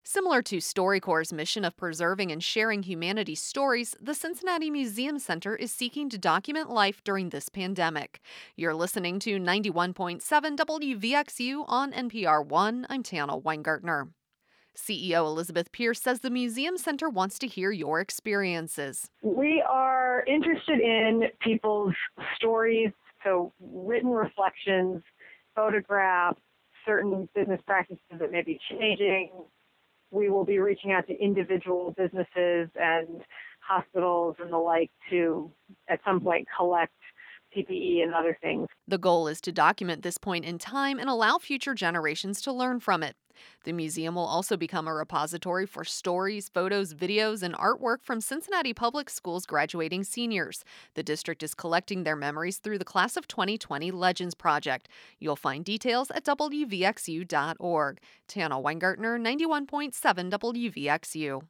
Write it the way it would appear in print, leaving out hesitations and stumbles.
Similar to StoryCorps' mission of preserving and sharing humanity's stories, the Cincinnati Museum Center is seeking to document life during this pandemic. You're listening to 91.7 WVXU on NPR One. I'm Tana Weingartner. CEO Elizabeth Pierce says the Museum Center wants to hear your experiences. We are interested in people's stories, so written reflections, photographs, certain business practices that may be changing. We will be reaching out to individual businesses and hospitals and the like to, at some point, collect PPE and other things. The goal is to document this point in time and allow future generations to learn from it. The museum will also become a repository for stories, photos, videos, and artwork from Cincinnati Public Schools graduating seniors. The district is collecting their memories through the Class of 2020 Legends Project. You'll find details at WVXU.org. Tana Weingartner, 91.7 WVXU.